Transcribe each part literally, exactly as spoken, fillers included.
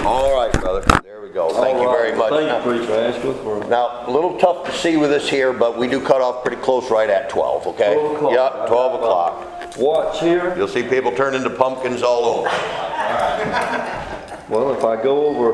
All right, brother. There we go. Thank you very much. Thank you, Preacher Ashworth. For... Now, a little tough to see with us here, but we do cut off pretty close right at twelve, okay? twelve o'clock. Yep, twelve o'clock. Watch here. You'll see people turn into pumpkins all over. Well, if I go over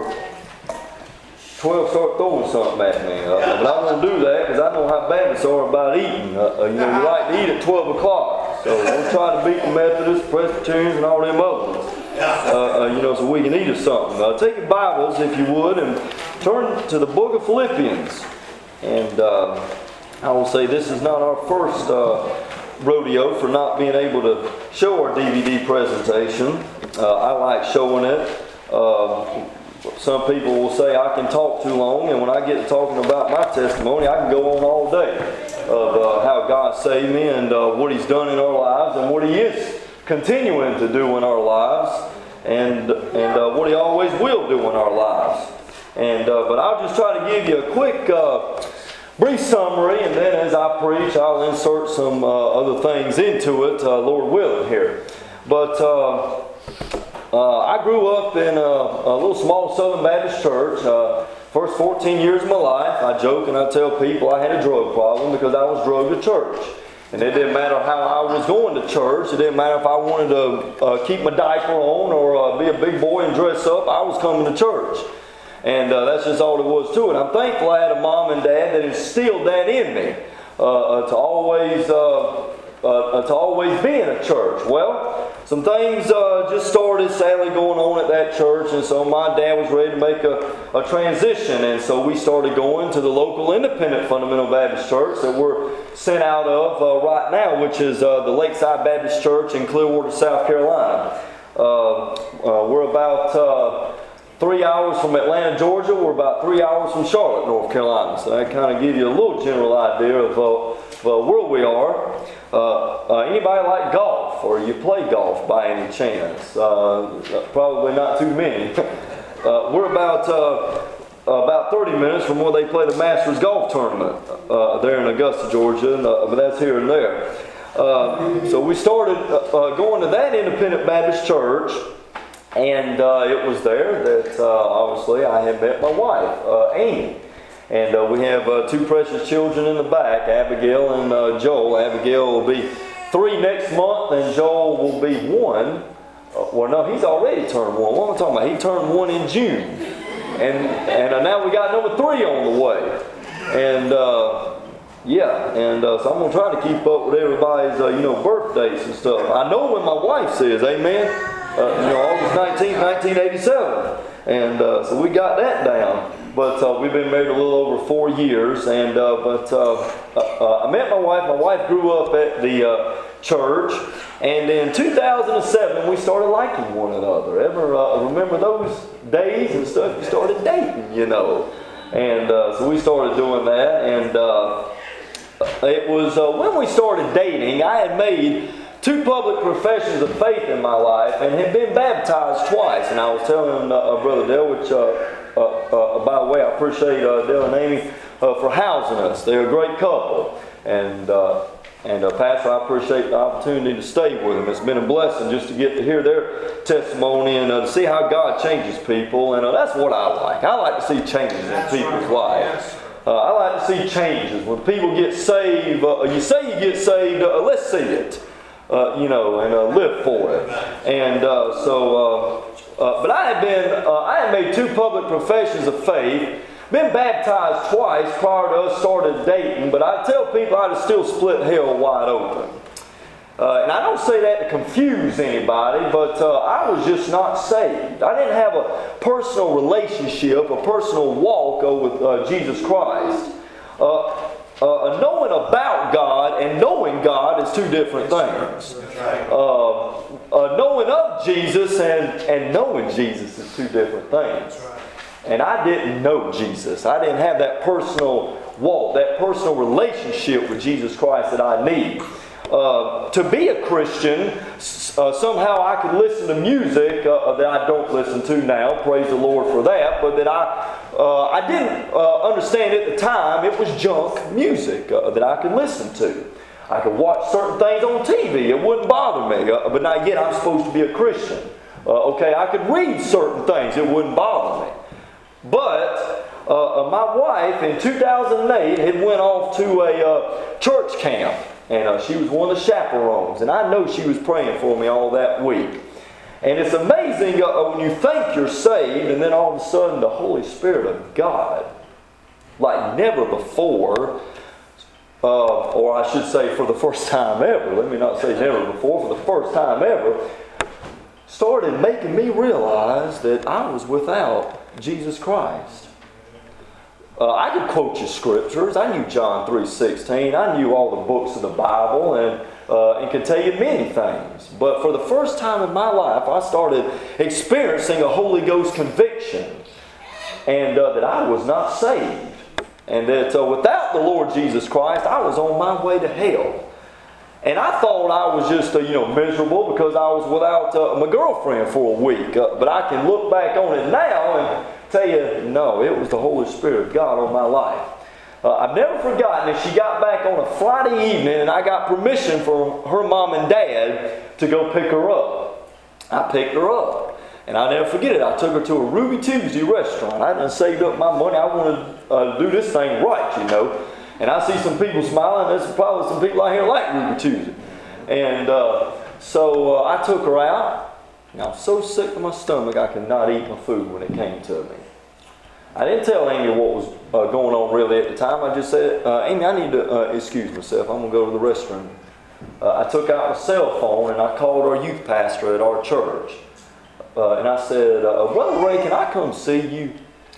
twelve, start throwing something at me. Uh, but I won't do that because I know how Baptists are about eating. Uh, uh, you know, we like to eat at twelve o'clock. So we'll try to beat the Methodists, Presbyterians, and all them other ones. Uh, uh, you know, so we can eat us something. Uh, take your Bibles, if you would, and turn to the book of Philippians. And uh, I will say this is not our first uh, rodeo for not being able to show our D V D presentation. Uh, I like showing it. Uh, some people will say I can talk too long, and when I get to talking about my testimony, I can go on all day of uh, how God saved me and uh, what He's done in our lives and what He is continuing to do in our lives, and and uh, what He always will do in our lives. And uh, but I'll just try to give you a quick, uh, brief summary, and then as I preach, I'll insert some uh, other things into it, uh, Lord willing here. But uh, uh, I grew up in a, a little small Southern Baptist church. Uh, first fourteen years of my life, I joke and I tell people I had a drug problem because I was drugged to church. And it didn't matter how I was going to church. It didn't matter if I wanted to uh, keep my diaper on or uh, be a big boy and dress up. I was coming to church. And uh, that's just all there was to it. I'm thankful I had a mom and dad that instilled that in me. Uh, uh, to always uh, uh, to always be in a church. Well, some things uh, just started sadly going on at that church, and so my dad was ready to make a, a transition, and so we started going to the local independent fundamental Baptist church that we're sent out of uh, right now, which is uh, the Lakeside Baptist Church in Clearwater, South Carolina. Uh, uh, we're about uh, three hours from Atlanta, Georgia. We're about three hours from Charlotte, North Carolina. So that kind of gives you a little general idea of uh, uh, where we are. Uh, uh, anybody like golf, or you play golf by any chance? Uh, probably not too many. uh, we're about uh, about thirty minutes from where they play the Masters Golf Tournament uh, there in Augusta, Georgia, and, uh, but that's here and there. Uh, so we started uh, going to that independent Baptist church. And uh, it was there that uh, obviously I had met my wife, uh, Amy. And uh, we have uh, two precious children in the back, Abigail and uh, Joel. Abigail will be three next month, and Joel will be one. Uh, well, no, he's already turned one. What am I talking about? He turned one in June. And and uh, now we got number three on the way. And uh, yeah, and uh, so I'm going to try to keep up with everybody's uh, you know, birthdays and stuff. I know when my wife says, amen. Uh, you know, August nineteenth, nineteen eighty-seven. And uh, so we got that down. But uh, we've been married a little over four years. And uh, But uh, uh, I met my wife. My wife grew up at the uh, church. And in two thousand seven, we started liking one another. Ever uh, remember those days and stuff? You started dating, you know. And uh, so we started doing that. And uh, it was uh, when we started dating, I had made two public professions of faith in my life and had been baptized twice. And I was telling uh, Brother Dale, which, uh, uh, uh, by the way, I appreciate uh, Dale and Amy uh, for housing us. They're a great couple. And, uh, and uh, Pastor, I appreciate the opportunity to stay with them. It's been a blessing just to get to hear their testimony and uh, to see how God changes people. And uh, that's what I like. I like to see changes in people's lives. Uh, I like to see changes. When people get saved, uh, you say you get saved, uh, let's see it. Uh, you know, and uh, live for it. And uh, so, uh, uh, but I had been, uh, I had made two public professions of faith, been baptized twice prior to us started dating, but I tell people I'd have still split hell wide open. Uh, and I don't say that to confuse anybody, but uh, I was just not saved. I didn't have a personal relationship, a personal walk uh, with uh, Jesus Christ. Uh, Uh, knowing about God and knowing God is two different things. Uh, uh, knowing of Jesus and, and knowing Jesus is two different things. And I didn't know Jesus. I didn't have that personal walk, that personal relationship with Jesus Christ that I need. Uh, to be a Christian, uh, somehow I could listen to music uh, that I don't listen to now, praise the Lord for that, but that I uh, I didn't uh, understand at the time it was junk music uh, that I could listen to. I could watch certain things on T V, it wouldn't bother me, uh, but not yet I'm supposed to be a Christian. Uh, okay, I could read certain things. It wouldn't bother me. But uh, uh, my wife in two thousand eight had went off to a uh, church camp. And uh, she was one of the chaperones. And I know she was praying for me all that week. And it's amazing uh, when you think you're saved and then all of a sudden the Holy Spirit of God, like never before, uh, or I should say for the first time ever, let me not say never before, for the first time ever, started making me realize that I was without Jesus Christ. Uh, I could quote you scriptures. I knew John three sixteen. I knew all the books of the Bible and, uh, and could tell you many things. But for the first time in my life, I started experiencing a Holy Ghost conviction. And uh, that I was not saved. And that uh, without the Lord Jesus Christ, I was on my way to hell. And I thought I was just, uh, you know, miserable because I was without uh, my girlfriend for a week. Uh, but I can look back on it now and tell you, no, it was the Holy Spirit of God on my life. Uh, I've never forgotten that she got back on a Friday evening and I got permission from her mom and dad to go pick her up. I picked her up. And I'll never forget it. I took her to a Ruby Tuesday restaurant. I done saved up my money. I wanted uh, to do this thing right, you know. And I see some people smiling. There's probably some people out here like Ruby Tuesday. And uh, so uh, I took her out. And I was so sick to my stomach I could not eat my food when it came to me. I didn't tell Amy what was uh, going on really at the time. I just said, uh, Amy, I need to uh, excuse myself. I'm going to go to the restroom. Uh, I took out my cell phone and I called our youth pastor at our church. Uh, and I said, uh, Brother Ray, can I come see you?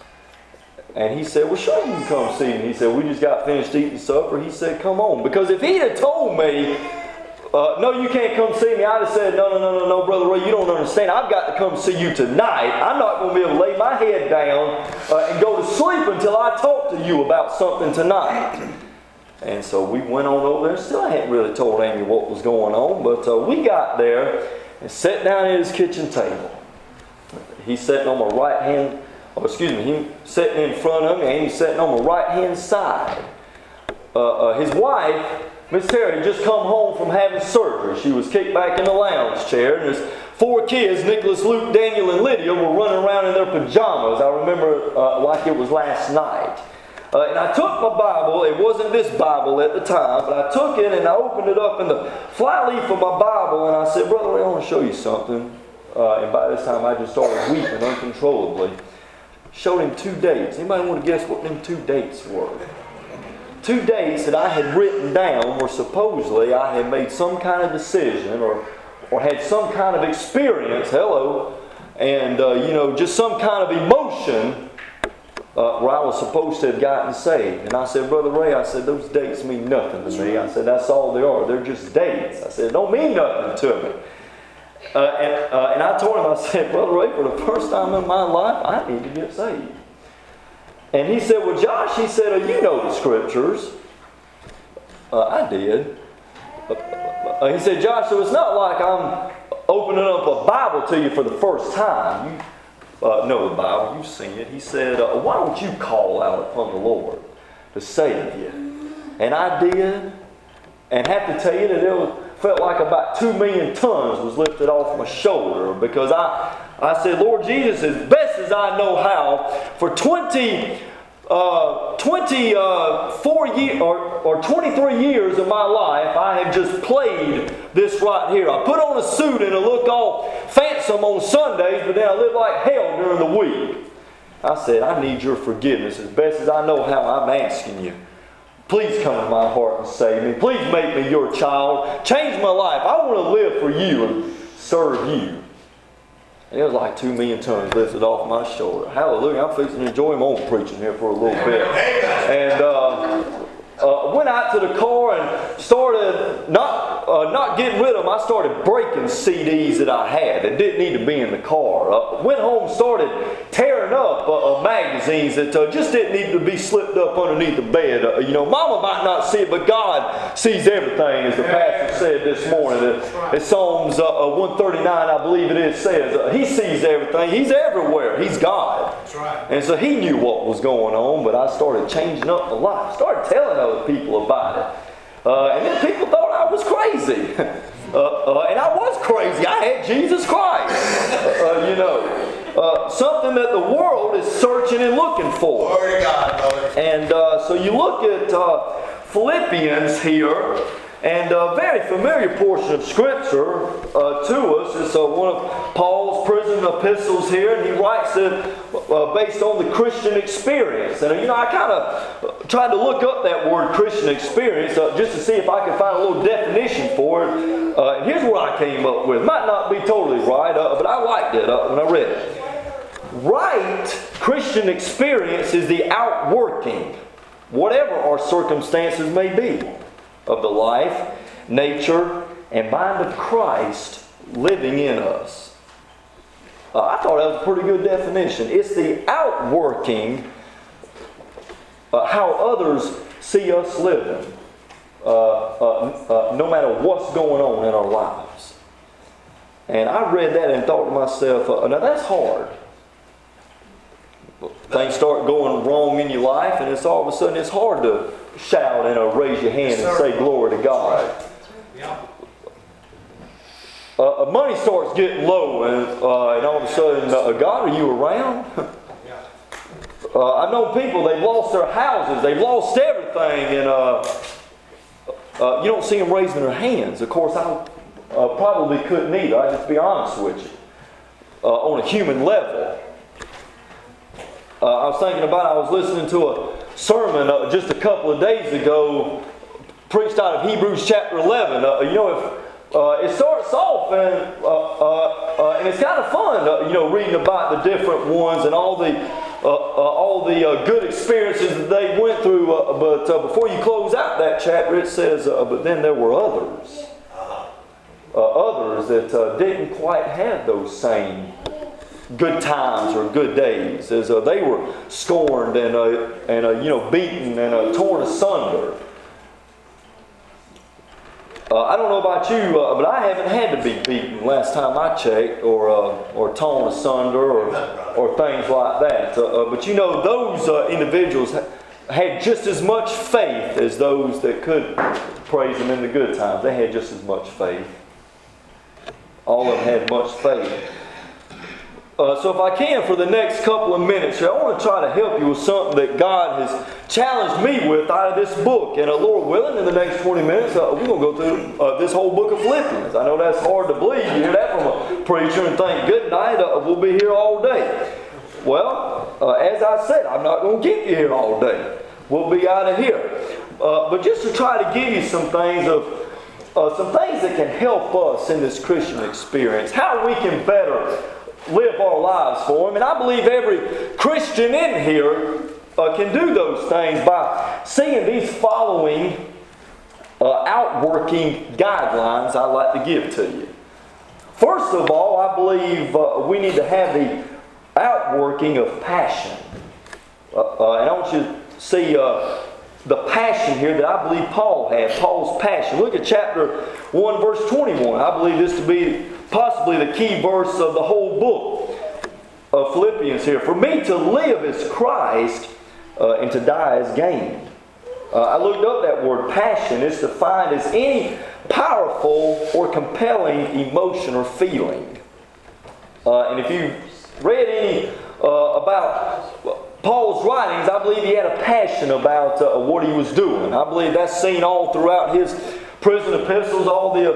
And he said, well, sure you can come see me. He said, we just got finished eating supper. He said, come on. Because if he'd have told me, uh, no, you can't come see me, I'd have said, no, no, no, no, no, Brother Ray, you don't understand. I've got to come see you tonight. I'm not going to be able to lay my head down uh, and go to sleep until I talk to you about something tonight. And so we went on over there. Still, I hadn't really told Amy what was going on. But uh, we got there and sat down at his kitchen table. He's sitting on my right hand, or excuse me, he's sitting in front of me, and he's sitting on my right hand side. Uh, uh, his wife, Miss Terry, just come home from having surgery. She was kicked back in the lounge chair, and his four kids, Nicholas, Luke, Daniel, and Lydia, were running around in their pajamas. I remember uh, like it was last night. Uh, and I took my Bible. It wasn't this Bible at the time, but I took it and I opened it up in the flyleaf of my Bible, and I said, Brother Ray, I want to show you something. Uh, and by this time, I just started weeping uncontrollably. Showed him two dates. Anybody want to guess what them two dates were? Two dates that I had written down where supposedly I had made some kind of decision or, or had some kind of experience, hello, and uh, you know, just some kind of emotion uh, where I was supposed to have gotten saved. And I said, Brother Ray, I said, those dates mean nothing to me. I said, that's all they are. They're just dates. I said, it don't mean nothing to me. Uh, and, uh, and I told him, I said, Brother Ray, for the first time in my life, I need to get saved. And he said, well, Josh, he said, oh, you know the scriptures. Uh, I did. Uh, uh, he said, Josh, so it's not like I'm opening up a Bible to you for the first time. You uh, know the Bible. You've seen it. He said, uh, why don't you call out upon the Lord to save you? And I did. And have to tell you that it was... felt like about two million tons was lifted off my shoulder because I, I said, Lord Jesus, as best as I know how, for twenty, uh, twenty-four years or, or twenty-three years of my life, I have just played this right here. I put on a suit and I look all fancy on Sundays, but then I live like hell during the week. I said, I need your forgiveness as best as I know how. I'm asking you. Please come to my heart and save me. Please make me your child. Change my life. I want to live for you and serve you. And it was like two million tons lifted off my shoulder. Hallelujah. I'm fixing to enjoy my own preaching here for a little bit. And uh, uh, went out to the car and started not uh, not getting rid of them. I started breaking C Ds that I had that didn't need to be in the car. Uh, went home, started tearing up uh, uh, magazines that uh, just didn't need to be slipped up underneath the bed. Uh, you know, Mama might not see it, but God sees everything, as the pastor said this morning. That Psalms uh, uh, one thirty-nine, I believe it is, says uh, He sees everything. He's everywhere. He's God. That's right. And so He knew what was going on, but I started changing up my life. Started telling other people about it. Uh, and then people thought I was crazy. Uh, uh, and I was crazy. I had Jesus Christ. Uh, you know, uh, something that the world is searching and looking for. Glory to God, brother. And uh, so you look at uh, Philippians here, and a very familiar portion of Scripture uh, to us. It's uh, one of Paul's prison epistles here, and he writes it uh, based on the Christian experience. And you know, I kind of tried to look up that word Christian experience uh, just to see if I could find a little definition for it. Uh, and here's what I came up with. Might not be totally right, uh, but I liked it uh, when I read it. Right Christian experience is the outworking, whatever our circumstances may be, of the life, nature, and mind of Christ living in us. Uh, I thought that was a pretty good definition. It's the outworking, uh, how others see us living, uh, uh, uh, no matter what's going on in our lives. And I read that and thought to myself, uh, now that's hard. Things start going wrong in your life, and it's all of a sudden it's hard to shout and uh, raise your hand and say glory to God. Uh, money starts getting low, and, uh, and all of a sudden, uh, God, are you around? uh, I've known people, they've lost their houses, they've lost everything, and uh, uh, you don't see them raising their hands. Of course, I uh, probably couldn't either, I just be honest with you, uh, on a human level. Uh, I was thinking about, I was listening to a sermon uh, just a couple of days ago, preached out of Hebrews chapter eleven. Uh, you know, if uh, it starts off and uh, uh, uh, and it's kind of fun, uh, you know, reading about the different ones and all the uh, uh, all the uh, good experiences that they went through. Uh, but uh, before you close out that chapter, it says, uh, "But then there were others, uh, others that uh, didn't quite have those same good times or good days, as uh, they were scorned and uh, and uh, you know beaten and uh, torn asunder." Uh, I don't know about you, uh, but I haven't had to be beaten last time I checked, or uh, or torn asunder, or or things like that. Uh, uh, but you know, those uh, individuals ha- had just as much faith as those that could praise Him in the good times. They had just as much faith. All of them had much faith. Uh, so if I can, for the next couple of minutes here, I want to try to help you with something that God has challenged me with out of this book. And uh, Lord willing, in the next twenty minutes, uh, we're going to go through uh, this whole book of Philippians. I know that's hard to believe. You hear that from a preacher and think, good night, uh, we'll be here all day. Well, uh, as I said, I'm not going to keep you here all day. We'll be out of here. Uh, but just to try to give you some things of uh, some things that can help us in this Christian experience, how we can better live our lives for Him. And I believe every Christian in here uh, can do those things by seeing these following uh, outworking guidelines I'd like to give to you. First of all, I believe uh, we need to have the outworking of passion. Uh, uh, and I want you to see uh, the passion here that I believe Paul had, Paul's passion. Look at chapter one, verse twenty-one. I believe this to be possibly the key verse of the whole book of Philippians here. For me to live is Christ, uh, and to die is gain. Uh, I looked up that word passion. It's defined as any powerful or compelling emotion or feeling. Uh, and if you read any uh, about Paul's writings, I believe he had a passion about uh, what he was doing. I believe that's seen all throughout his prison epistles, all the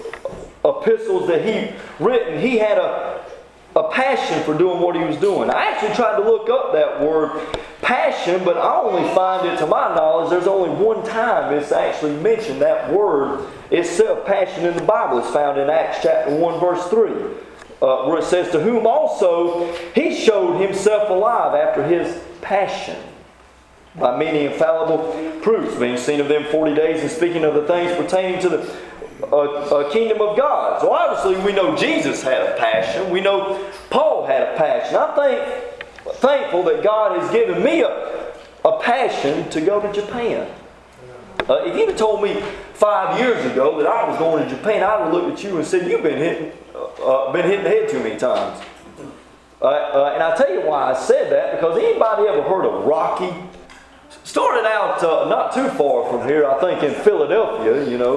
uh, epistles that he written. He had a, a passion for doing what he was doing. I actually tried to look up that word passion, but I only find it, to my knowledge, there's only one time it's actually mentioned, that word itself, passion, in the Bible. It's found in Acts chapter one, verse three. Uh, where it says, to whom also he showed himself alive after his passion, by many infallible proofs, being seen of them forty days, and speaking of the things pertaining to the uh, uh, kingdom of God. So obviously we know Jesus had a passion. We know Paul had a passion. I'm thank, thankful that God has given me a, a passion to go to Japan. Uh, if you'd have told me five years ago that I was going to Japan, I would have looked at you and said, you've been hitting Uh, been hit in the head too many times. Uh, uh, and I'll tell you why I said that, because anybody ever heard of Rocky? Started out uh, not too far from here, I think in Philadelphia, you know.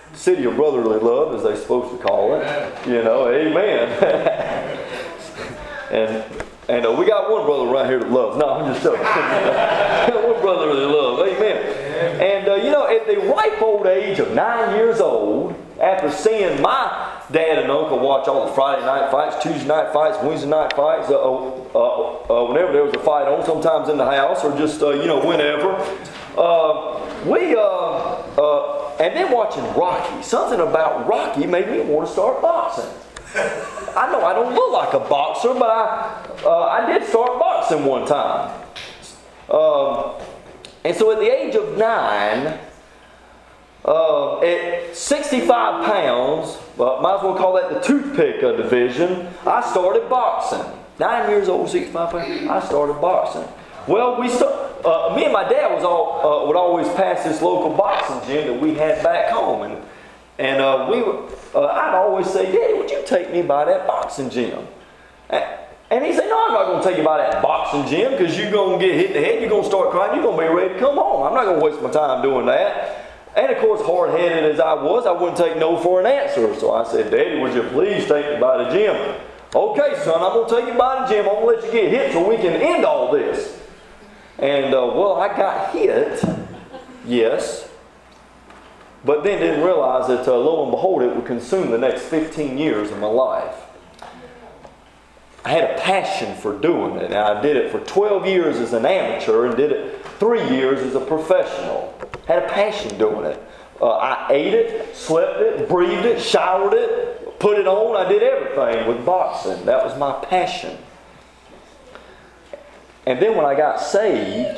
city of brotherly love, as they're supposed to call it. You know, amen. and and uh, we got one brother right here that loves. No, I'm just joking. One brotherly love, amen. And uh, you know, at the ripe old age of nine years old, after seeing my dad and uncle watch all the Friday night fights, Tuesday night fights, Wednesday night fights, uh, uh, uh, whenever there was a fight on, sometimes in the house or just, uh, you know, whenever. Uh, we, uh, uh, and then watching Rocky. Something about Rocky made me want to start boxing. I know I don't look like a boxer, but I, uh, I did start boxing one time. Um, and so at the age of nine, Uh, at sixty-five pounds, uh, might as well call that the toothpick uh, division, I started boxing. Nine years old, sixty-five pounds, I started boxing. Well, we start, uh, me and my dad was all uh, would always pass this local boxing gym that we had back home, and and uh, we would, uh, I'd always say, Daddy, would you take me by that boxing gym? And, and he said, no, I'm not going to take you by that boxing gym because you're going to get hit in the head, you're going to start crying, you're going to be ready to come home. I'm not going to waste my time doing that. And of course, hard-headed as I was, I wouldn't take no for an answer. So I said, Daddy, would you please take me by the gym? Okay, son, I'm going to take you by the gym. I'm going to let you get hit so we can end all this. And, uh, well, I got hit, yes. But then didn't realize that, uh, lo and behold, it would consume the next fifteen years of my life. I had a passion for doing it. And I did it for twelve years as an amateur and did it three years as a professional. Had a passion doing it. Uh, I ate it, slept it, breathed it, showered it, put it on. I did everything with boxing. That was my passion. And then when I got saved,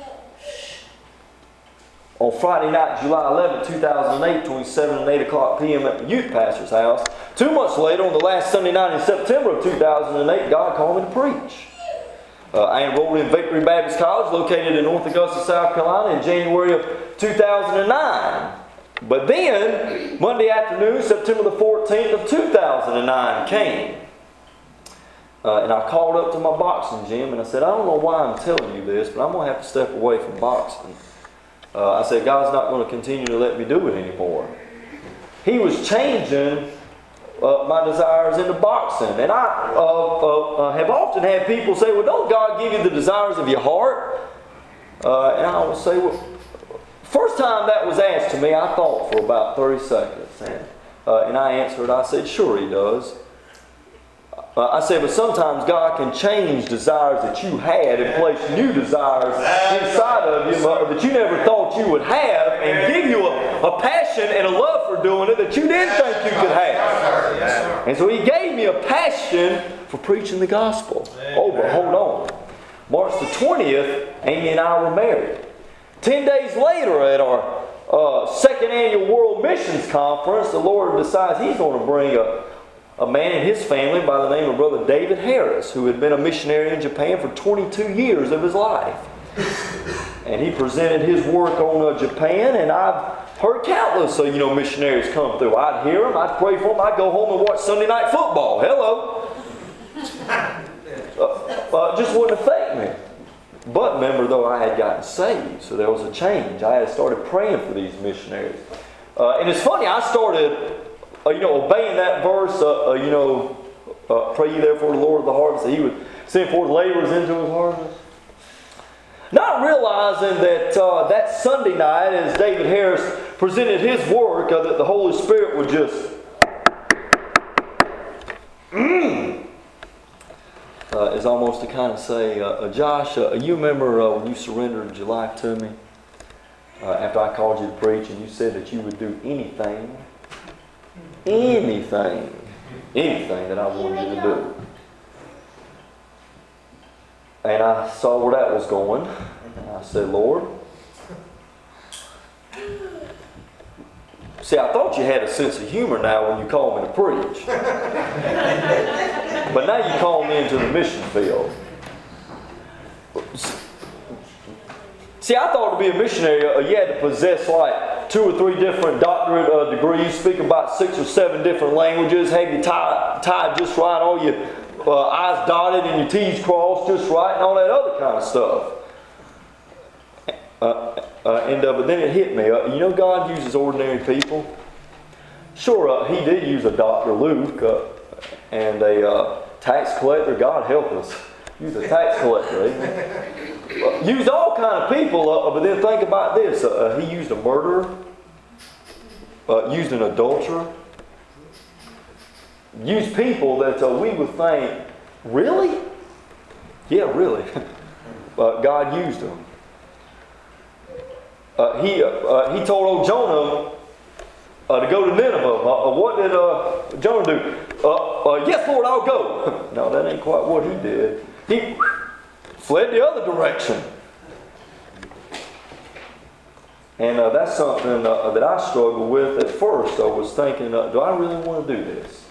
on Friday night, July eleventh, two thousand eight, between seven and eight o'clock p.m. at the youth pastor's house, two months later, on the last Sunday night in September of two thousand eight, God called me to preach. Uh, I enrolled in Victory Baptist College, located in North Augusta, South Carolina, in January of two thousand nine. But then, Monday afternoon, September the fourteenth of two thousand nine came. Uh, and I called up to my boxing gym and I said, I don't know why I'm telling you this, but I'm going to have to step away from boxing. Uh, I said, God's not going to continue to let me do it anymore. He was changing Uh, my desires into boxing. And I uh, uh, uh, have often had people say, well, don't God give you the desires of your heart? Uh, and I would say, well, first time that was asked to me, I thought for about thirty seconds. And, uh, and I answered, I said, sure He does. Uh, I said, but sometimes God can change desires that you had and place new desires inside of you that you never thought you would have and give you a, a passion and a love for doing it that you didn't think you could have. And so He gave me a passion for preaching the gospel. Oh, but hold on. March the twentieth, Amy and I were married. Ten days later at our uh, second annual World Missions Conference, the Lord decides He's going to bring a A man in his family by the name of Brother David Harris, who had been a missionary in Japan for twenty-two years of his life. And he presented his work on uh, Japan, and I've heard countless uh, you know, missionaries come through. I'd hear them, I'd pray for them, I'd go home and watch Sunday night football. Hello! Uh, uh, just wouldn't affect me. But remember, though, I had gotten saved, so there was a change. I had started praying for these missionaries. Uh, and it's funny, I started Uh, you know, obeying that verse, uh, uh, you know, uh, pray ye therefore the Lord of the harvest, that He would send forth laborers into His harvest. Not realizing that uh, that Sunday night, as David Harris presented his work, uh, that the Holy Spirit would just, mm, uh, is almost to kind of say, uh, uh, Josh, uh, you remember uh, when you surrendered your life to me, uh, after I called you to preach, and you said that you would do anything, Anything, anything that I wanted you to do. And I saw where that was going. And I said, Lord, see, I thought you had a sense of humor now when you called me to preach. But now you call me into the mission field. See, I thought to be a missionary, uh, you had to possess like two or three different doctorate uh, degrees, speak about six or seven different languages, have you tied, tied just right, all your uh, I's dotted and your T's crossed just right, and all that other kind of stuff. Uh, uh, and uh, but then it hit me. Uh, you know, God uses ordinary people. Sure, uh, he did use a Doctor Luke uh, and a uh, tax collector. God help us. Use a tax collector. He, uh, used all kind of people, uh, but then think about this. Uh, he used a murderer. Uh, used an adulterer. Used people that uh, we would think, really? Yeah, really. uh, God used them. Uh, he, uh, uh, he told old Jonah uh, to go to Nineveh. Uh, uh, what did uh, Jonah do? Uh, uh, yes, Lord, I'll go. No, that ain't quite what he did. He fled the other direction. And uh, that's something uh, that I struggled with at first. I was thinking, uh, do I really want to do this?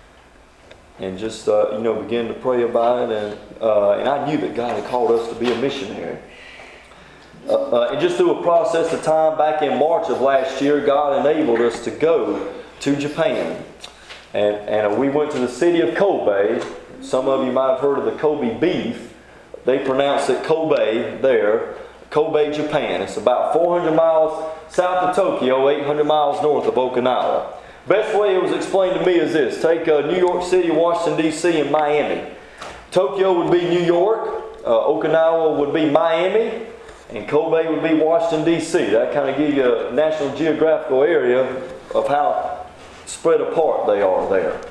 And just, uh, you know, begin to pray about it. And, uh, and I knew that God had called us to be a missionary. Uh, uh, and just through a process of time, back in March of last year, God enabled us to go to Japan. And, and uh, we went to the city of Kobe. Some of you might have heard of the Kobe beef. They pronounce it Kobe there. Kobe, Japan. It's about four hundred miles south of Tokyo, eight hundred miles north of Okinawa. Best way it was explained to me is this. Take uh, New York City, Washington, D C, and Miami. Tokyo would be New York. Uh, Okinawa would be Miami. And Kobe would be Washington, D C. That kind of gives you a national geographical area of how spread apart they are there.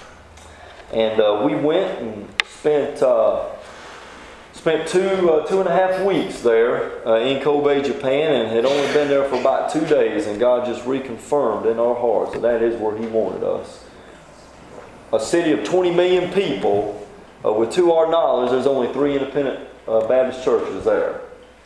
And uh, we went and spent... Uh, Spent two, uh, two and a half weeks there uh, in Kobe, Japan, and had only been there for about two days, and God just reconfirmed in our hearts that that is where He wanted us. A city of twenty million people, uh, with, to our knowledge, there's only three independent uh, Baptist churches there.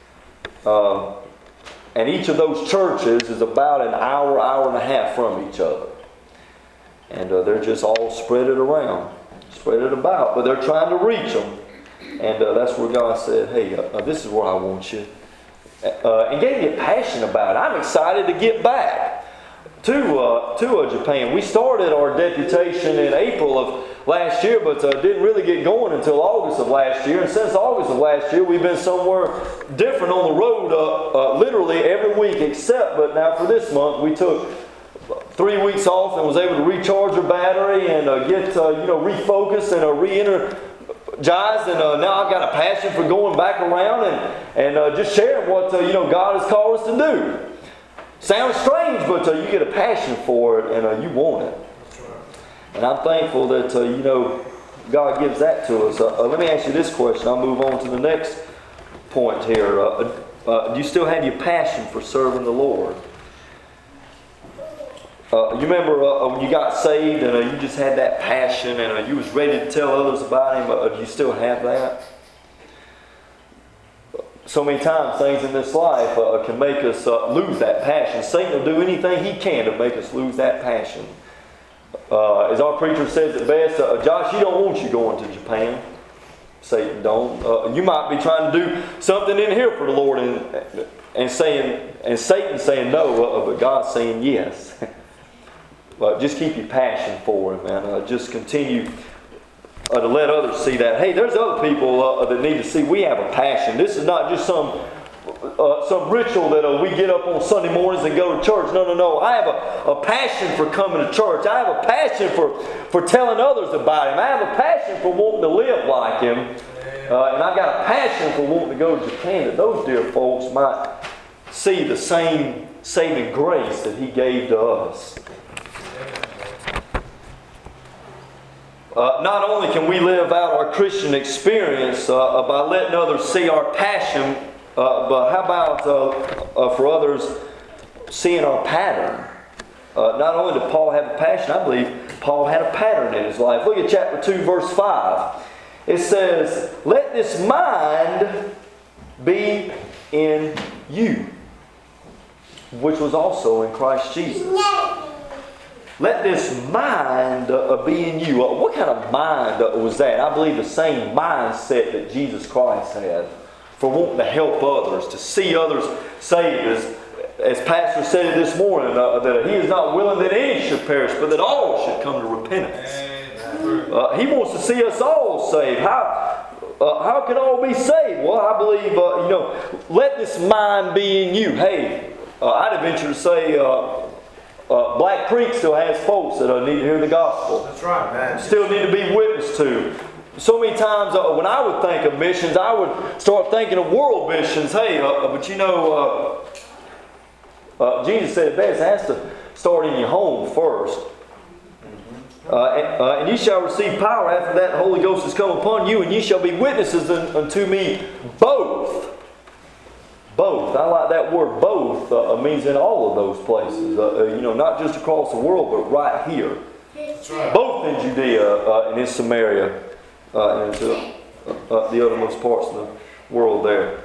Um, and each of those churches is about an hour, hour and a half from each other. And uh, they're just all spread it around, spread it about, but they're trying to reach them. And uh, that's where God said, hey, uh, this is where I want you. Uh, and gave me a passion about it. I'm excited to get back to uh, to uh, Japan. We started our deputation in April of last year, but uh, didn't really get going until August of last year. And since August of last year, we've been somewhere different on the road uh, uh, literally every week except, but now for this month, we took three weeks off and was able to recharge our battery and uh, get, uh, you know, refocused and uh, re-enter Guys, and uh, now I've got a passion for going back around and, and uh, just sharing what uh, you know God has called us to do. Sounds strange, but uh, you get a passion for it and uh, you want it. And I'm thankful that uh, you know God gives that to us. Uh, uh, let me ask you this question. I'll move on to the next point here. Uh, uh, do you still have your passion for serving the Lord? Uh, you remember uh, when you got saved and uh, you just had that passion and uh, you was ready to tell others about Him, uh, do you still have that? So many times things in this life uh, can make us uh, lose that passion. Satan will do anything he can to make us lose that passion. Uh, as our preacher says it best, uh, Josh, you don't want you going to Japan. Satan don't. Uh, you might be trying to do something in here for the Lord and, and saying, and Satan saying no, uh, but God's saying yes. But just keep your passion for Him, and uh, just continue uh, to let others see that. Hey, there's other people uh, that need to see we have a passion. This is not just some uh, some ritual that uh, we get up on Sunday mornings and go to church. No, no, no. I have a, a passion for coming to church. I have a passion for, for telling others about Him. I have a passion for wanting to live like Him. Uh, and I've got a passion for wanting to go to Japan, that those dear folks might see the same saving grace that He gave to us. Uh, not only can we live out our Christian experience uh, by letting others see our passion, uh, but how about uh, uh, for others seeing our pattern? Uh, not only did Paul have a passion, I believe Paul had a pattern in his life. Look at chapter two, verse five. It says, "Let this mind be in you, which was also in Christ Jesus." Let this mind uh, be in you. Uh, what kind of mind uh, was that? I believe the same mindset that Jesus Christ had for wanting to help others, to see others saved. As, as Pastor said it this morning, uh, that He is not willing that any should perish, but that all should come to repentance. Uh, he wants to see us all saved. How, uh, how can all be saved? Well, I believe, uh, you know, let this mind be in you. Hey, uh, I'd venture to say, uh, uh, Black Creek still has folks that uh, need to hear the gospel. That's right, man. Still need to be witnessed to. So many times uh, when I would think of missions, I would start thinking of world missions. Hey, uh, but you know, uh, uh, Jesus said it best, it has to start in your home first. Uh, and, uh, and ye shall receive power after that the Holy Ghost has come upon you, and ye shall be witnesses un, unto me both. Both. I like that word both. Uh, means in all of those places. Uh, uh, you know, not just across the world, but right here. That's right. Both in Judea uh, and in Samaria. Uh, and into uh, the uttermost parts of the world there.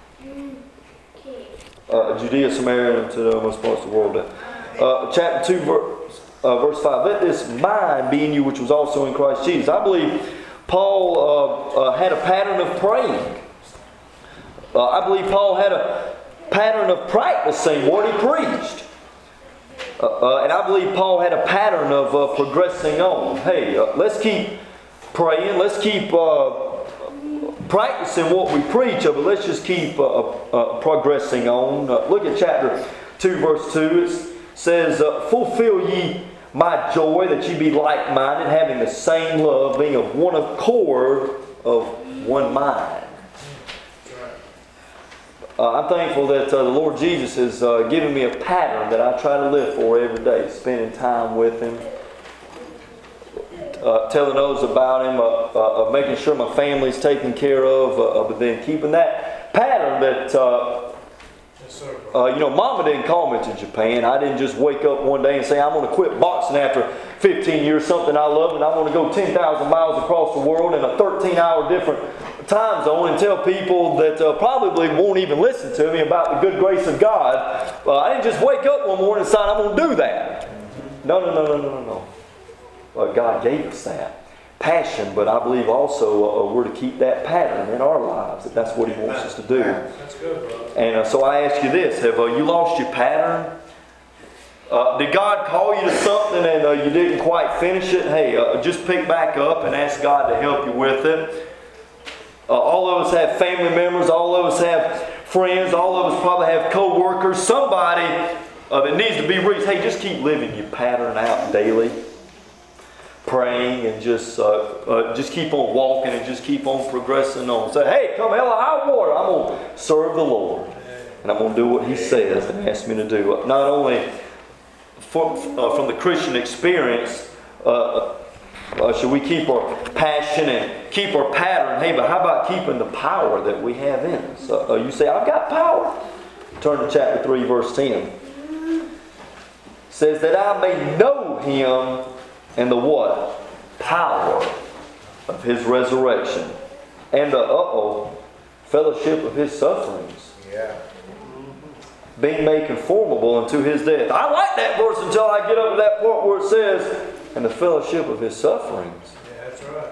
Uh, Judea, Samaria, and into the uttermost parts of the world there. Uh, chapter two, verse, uh, verse five. Let this mind be in you which was also in Christ Jesus. I believe Paul uh, uh, had a pattern of praying. Uh, I believe Paul had a pattern of practicing what he preached. Uh, uh, and I believe Paul had a pattern of uh, progressing on. Hey, uh, let's keep praying. Let's keep uh, practicing what we preach, but let's just keep uh, uh, progressing on. Uh, look at chapter two, verse two. It says, uh, fulfill ye my joy, that ye be like-minded, having the same love, being of one accord, of one mind. Uh, I'm thankful that uh, the Lord Jesus has uh, given me a pattern that I try to live for every day, spending time with Him. Uh, telling others about Him, uh, uh, uh, making sure my family's taken care of, uh, uh, but then keeping that pattern that, uh, Yes, sir. uh, you know, Mama didn't call me to Japan. I didn't just wake up one day and say, I'm going to quit boxing after fifteen years, something I love, and I'm going to go ten thousand miles across the world in a thirteen hour different time zone and tell people that uh, probably won't even listen to me about the good grace of God. Uh, I didn't just wake up one morning and decide I'm going to do that. No, no, no, no, no, no, no. Uh, God gave us that passion, but I believe also uh, we're to keep that pattern in our lives, that that's what He wants us to do. That's good, brother. And uh, so I ask you this, have uh, you lost your pattern? Uh, did God call you to something and uh, you didn't quite finish it? Hey, uh, just pick back up and ask God to help you with it. Uh, all of us have family members, all of us have friends, all of us probably have co-workers, somebody uh, that needs to be reached. Hey, just keep living your pattern out daily. Praying and just uh, uh, just keep on walking and just keep on progressing on. Say, hey, come hell or high water, I'm going to serve the Lord. And I'm going to do what He says and asks me to do. Not only for, uh, from the Christian experience, uh, uh, should we keep our passion and keep our pattern. Hey, but how about keeping the power that we have in us? Uh, uh, you say, I've got power. Turn to chapter three, verse ten. It says that I may know Him and the what? Power of His resurrection. And the, uh-oh, fellowship of His sufferings. Yeah. Being made conformable unto His death. I like that verse until I get up to that part where it says, and the fellowship of His sufferings. Yeah, that's right.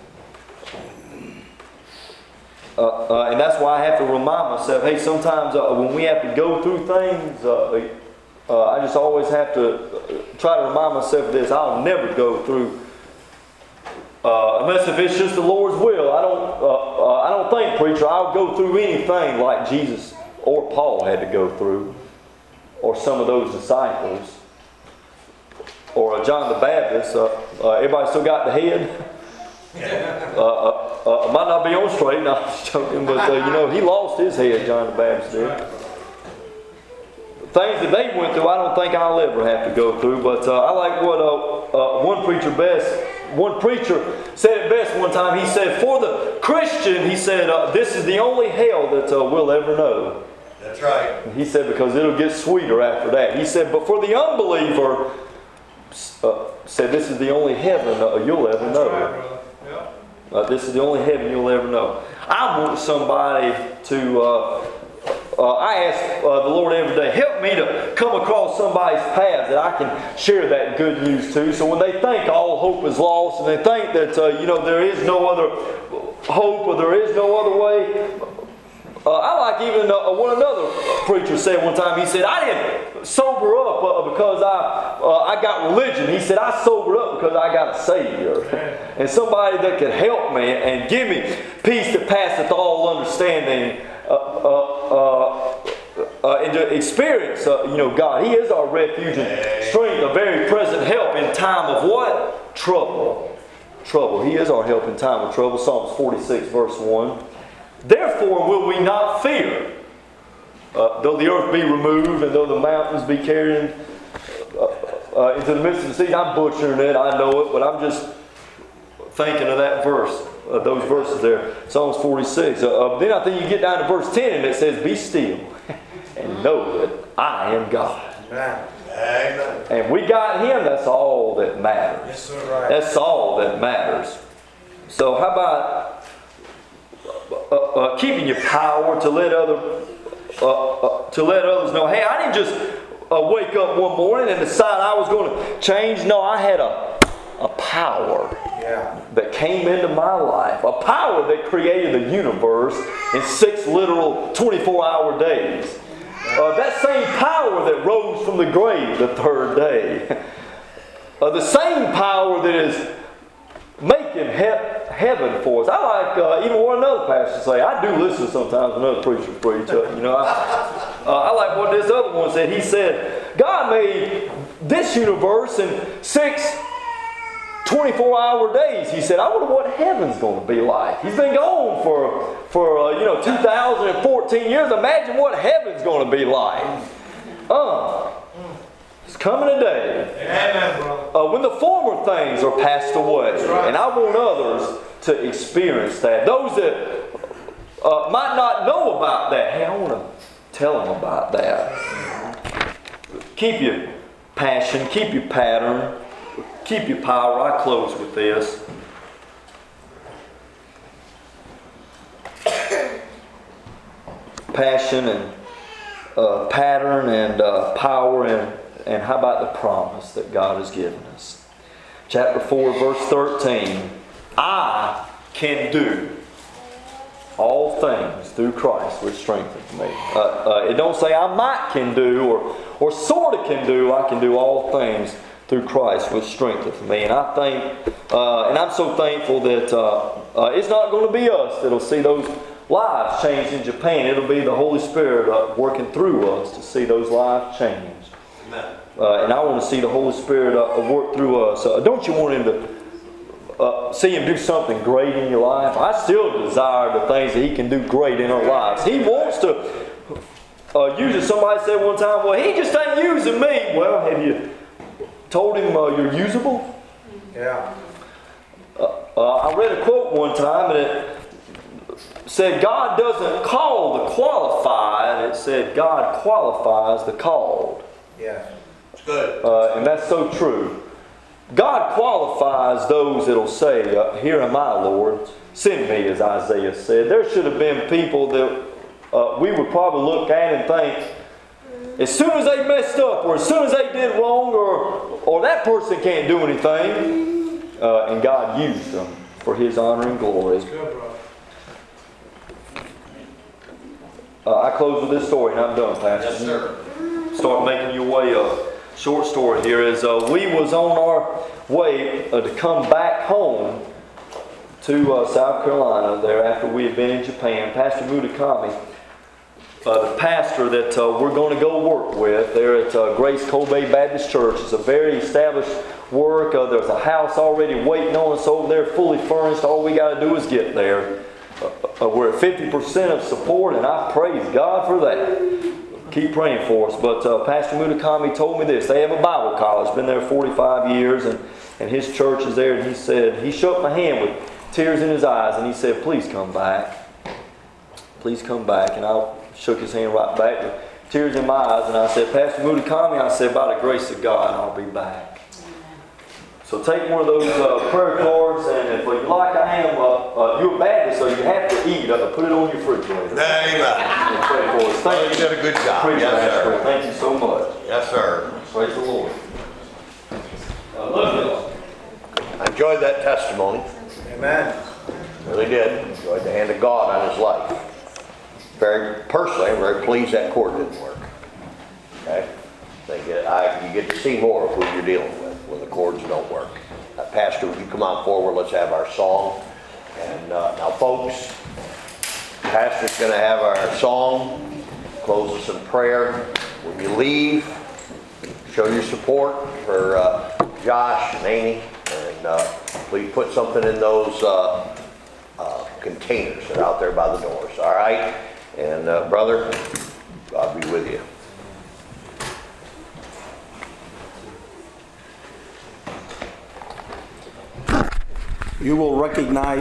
Uh, uh, and that's why I have to remind myself, hey, sometimes uh, when we have to go through things, uh, uh, I just always have to uh, try to remind myself of this. I'll never go through, uh, unless if it's just the Lord's will. I don't, uh, uh, I don't think, preacher, I'll go through anything like Jesus or Paul had to go through, or some of those disciples, or uh, John the Baptist. Uh, uh, everybody still got the head. Uh, uh, uh, might not be on straight, no, I'm just joking, but uh, you know, he lost his head, John the Baptist did. Things that they went through, I don't think I'll ever have to go through, but uh, I like what uh, uh, one preacher best, one preacher said it best one time. He said, for the Christian, he said, uh, this is the only hell that uh, we'll ever know. That's right. And he said, because it'll get sweeter after that. He said, but for the unbeliever, uh, said, this is the only heaven uh, you'll ever That's know. right, brother. Yep. Uh, this is the only heaven you'll ever know. I want somebody to, uh, uh, I ask uh, the Lord every day, help me to come across somebody's path that I can share that good news to. So when they think all hope is lost and they think that, uh, you know, there is no other hope or there is no other way. Uh, I like even uh, what another preacher said one time. He said, I didn't sober up uh, because I uh, I got religion. He said, I sobered up because I got a Savior. And somebody that could help me and give me peace that passeth all understanding. Uh, uh, uh, uh, and to experience, uh, you know, God. He is our refuge and strength, a very present help in time of what? Trouble. Trouble. He is our help in time of trouble. Psalms forty-six, verse one. Therefore will we not fear, uh, though the earth be removed and though the mountains be carried uh, uh, into the midst of the sea. I'm butchering it, I know it, but I'm just thinking of that verse, uh, those verses there. Psalms forty-six. Uh, uh, then I think you get down to verse ten and it says, be still and know that I am God. Amen. Amen. And we got Him, that's all that matters. Yes, sir, right. That's all that matters. So how about uh, uh, keeping your power to let other uh, uh, to let others know, hey, I didn't just uh, wake up one morning and decide I was going to change. No, I had a, a power Yeah. that came into my life. A power that created the universe in six literal twenty-four hour days. Uh, that same power that rose from the grave the third day. Uh, the same power that is making he- heaven for us. I like uh, even what another pastor say. I do listen sometimes when another preacher preach. Uh, you know, I, uh, I like what this other one said. He said, God made this universe in six twenty-four hour days. He said, I wonder what heaven's going to be like. He's been gone for, for uh, you know, two thousand fourteen years. Imagine what heaven's going to be like. Uh, it's coming a day Amen, brother. uh, when the former things are passed away. right. And I want others to experience that. Those that uh, might not know about that, hey, I want to tell them about that. Keep your passion, keep your pattern, keep your power. I close with this. Passion and uh, pattern and uh, power and, and how about the promise that God has given us? Chapter four, verse thirteen. I can do all things through Christ which strengthens me. Uh, uh, it don't say I might can do or, or sort of can do. I can do all things through Christ which strengthens me. And I think, uh, and I'm so thankful that uh, uh, it's not going to be us that'll see those lives changed in Japan. It'll be the Holy Spirit uh, working through us to see those lives changed. Amen. Uh, and I want to see the Holy Spirit uh, work through us. Uh, don't you want Him to uh, see Him do something great in your life? I still desire the things that He can do great in our lives. He wants to uh, use it. Somebody said one time, well, He just ain't using me. Well, have you told Him uh, you're usable? Yeah. Uh, uh, I read a quote one time and it said, God doesn't call the qualified. It said, God qualifies the called. Yeah. It's good. Uh, and that's so true. God qualifies those that'll say, uh, here am I, Lord. Send me, as Isaiah said. There should have been people that uh, we would probably look at and think, as soon as they messed up or as soon as they did wrong or, or that person can't do anything, uh, and God used them for His honor and glory. It's good, brother. Uh, I close with this story and I'm done, Pastor. Yes, sir. Start making your way up. Short story here is uh, we was on our way uh, to come back home to uh, South Carolina there after we had been in Japan. Pastor Murakami, uh, the pastor that uh, we're going to go work with there at uh, Grace Kobe Baptist Church. It's a very established work. Uh, there's a house already waiting on us over there, fully furnished. All we got to do is get there. Uh, uh, we're at fifty percent of support, and I praise God for that. Keep praying for us. But uh, Pastor Murakami told me this. They have a Bible college, been there forty-five years, and, and his church is there. And he said, he shook my hand with tears in his eyes, and he said, please come back. Please come back. And I shook his hand right back with tears in my eyes, and I said, Pastor Murakami, I said, by the grace of God, I'll be back. So take one of those uh, prayer cards, and if you like I am, uh, uh, you're a Baptist, so you have to eat. Uh, put it on your refrigerator. Amen. And pray for us. Well, Thank you did a good job. Appreciate Yes, it. sir. Thank you so much. Yes, sir. Praise the Lord. Uh, love I enjoyed that testimony. Amen. Really did. Enjoyed the hand of God on his life. Very personally, I'm very pleased that cord didn't work. Okay? They get, I, you get to see more of who you're dealing with when the cords don't work. Uh, Pastor, would you come on forward? Let's have our song. And uh, now, folks, Pastor's going to have our song. close us in prayer. When you leave, show your support for uh, Josh and Amy, and uh, please put something in those uh, uh, containers that are out there by the doors, all right? And uh, brother, God be with you. You will recognize